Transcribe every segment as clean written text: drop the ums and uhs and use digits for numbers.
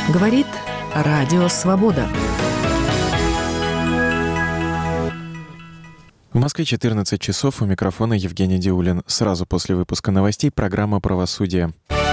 Говорит Радио Свобода. В Москве 14 часов. У микрофона Евгений Диулин. Сразу после выпуска новостей программа «Правосудие».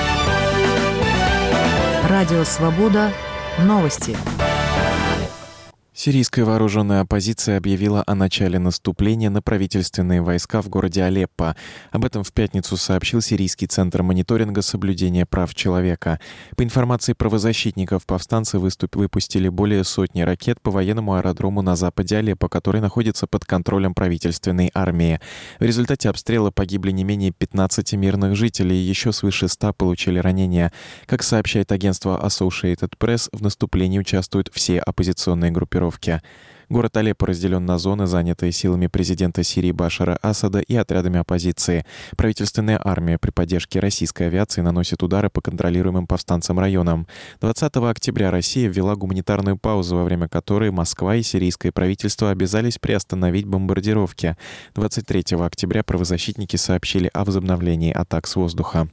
Радио Свобода. Новости. Сирийская вооруженная оппозиция объявила о начале наступления на правительственные войска в городе Алеппо. Об этом в пятницу сообщил Сирийский центр мониторинга соблюдения прав человека. По информации правозащитников, повстанцы выпустили более сотни ракет по военному аэродрому на западе Алеппо, который находится под контролем правительственной армии. В результате обстрела погибли не менее 15 мирных жителей, еще свыше 100 получили ранения. Как сообщает агентство Associated Press, в наступлении участвуют все оппозиционные группировки. Город Алеппо разделен на зоны, занятые силами президента Сирии Башара Асада и отрядами оппозиции. Правительственная армия при поддержке российской авиации наносит удары по контролируемым повстанцам районам. 20 октября Россия ввела гуманитарную паузу, во время которой Москва и сирийское правительство обязались приостановить бомбардировки. 23 октября правозащитники сообщили о возобновлении атак с воздуха.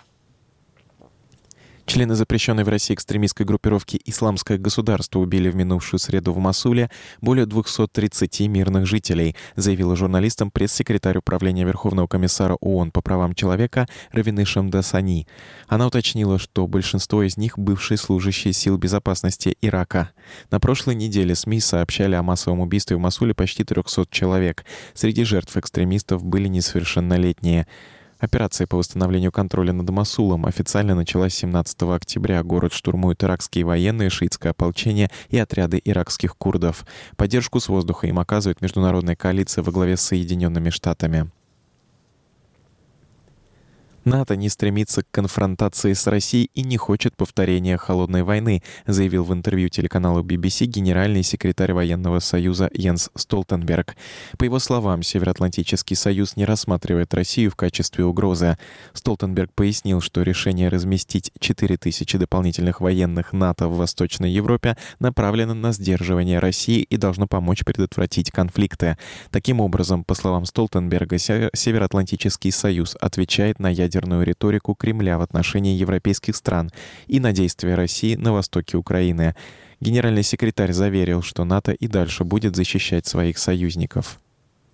Члены запрещенной в России экстремистской группировки «Исламское государство» убили в минувшую среду в Мосуле более 230 мирных жителей, заявила журналистам пресс-секретарь Управления Верховного комиссара ООН по правам человека Равины Шамдасани. Она уточнила, что большинство из них — бывшие служащие сил безопасности Ирака. На прошлой неделе СМИ сообщали о массовом убийстве в Мосуле почти 300 человек. Среди жертв экстремистов были несовершеннолетние. Операция по восстановлению контроля над Мосулом официально началась 17 октября. Город штурмуют иракские военные, шиитское ополчение и отряды иракских курдов. Поддержку с воздуха им оказывает международная коалиция во главе с Соединенными Штатами. НАТО не стремится к конфронтации с Россией и не хочет повторения холодной войны, заявил в интервью телеканалу BBC генеральный секретарь Военного союза Йенс Столтенберг. По его словам, Североатлантический союз не рассматривает Россию в качестве угрозы. Столтенберг пояснил, что решение разместить 4000 дополнительных военных НАТО в Восточной Европе направлено на сдерживание России и должно помочь предотвратить конфликты. Таким образом, по словам Столтенберга, Североатлантический союз отвечает на ядерную риторику Кремля в отношении европейских стран и на действия России на востоке Украины. Генеральный секретарь заверил, что НАТО и дальше будет защищать своих союзников.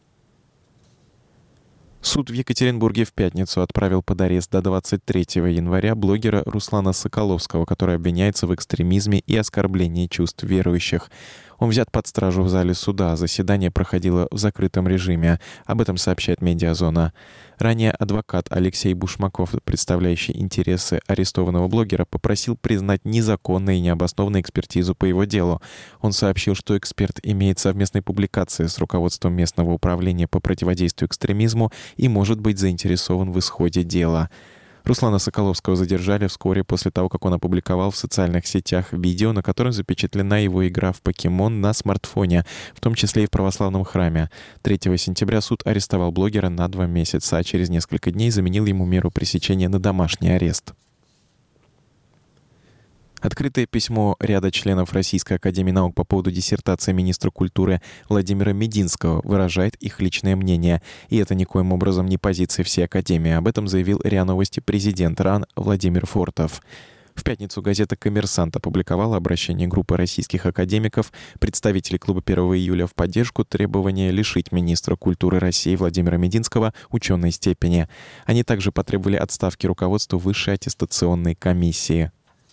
Суд в Екатеринбурге в пятницу отправил под арест до 23 января блогера Руслана Соколовского, который обвиняется в экстремизме и оскорблении чувств верующих. Он взят под стражу в зале суда. Заседание проходило в закрытом режиме. Об этом сообщает «Медиазона». Ранее адвокат Алексей Бушмаков, представляющий интересы арестованного блогера, попросил признать незаконной и необоснованной экспертизу по его делу. Он сообщил, что эксперт имеет совместные публикации с руководством местного управления по противодействию экстремизму и может быть заинтересован в исходе дела. Руслана Соколовского задержали вскоре после того, как он опубликовал в социальных сетях видео, на котором запечатлена его игра в покемон на смартфоне, в том числе и в православном храме. 3 сентября суд арестовал блогера на 2 месяца, а через несколько дней заменил ему меру пресечения на домашний арест. Открытое письмо ряда членов Российской академии наук по поводу диссертации министра культуры Владимира Мединского выражает их личное мнение. И это никоим образом не позиция всей академии. Об этом заявил РИА Новости президент РАН Владимир Фортов. В пятницу газета «Коммерсант» опубликовала обращение группы российских академиков, представителей клуба 1 июля, в поддержку требования лишить министра культуры России Владимира Мединского ученой степени. Они также потребовали отставки руководства Высшей аттестационной комиссии.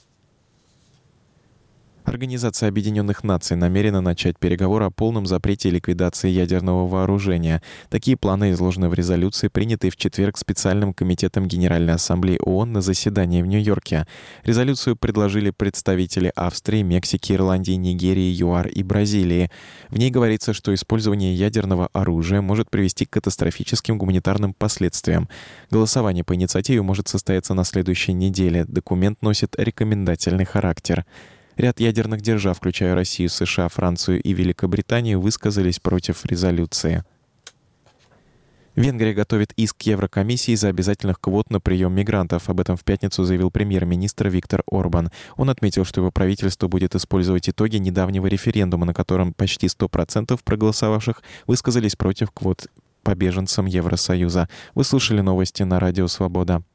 Организация Объединенных Наций намерена начать переговоры о полном запрете и ликвидации ядерного вооружения. Такие планы изложены в резолюции, принятой в четверг специальным комитетом Генеральной Ассамблеи ООН на заседании в Нью-Йорке. Резолюцию предложили представители Австрии, Мексики, Ирландии, Нигерии, ЮАР и Бразилии. В ней говорится, что использование ядерного оружия может привести к катастрофическим гуманитарным последствиям. Голосование по инициативе может состояться на следующей неделе. Документ носит рекомендательный характер. Ряд ядерных держав, включая Россию, США, Францию и Великобританию, высказались против резолюции. Венгрия готовит иск к Еврокомиссии за обязательных квот на прием мигрантов. Об этом в пятницу заявил премьер-министр Виктор Орбан. Он отметил, что его правительство будет использовать итоги недавнего референдума, на котором почти 100% проголосовавших высказались против квот по беженцам Евросоюза. Вы слушали новости на Радио Свобода.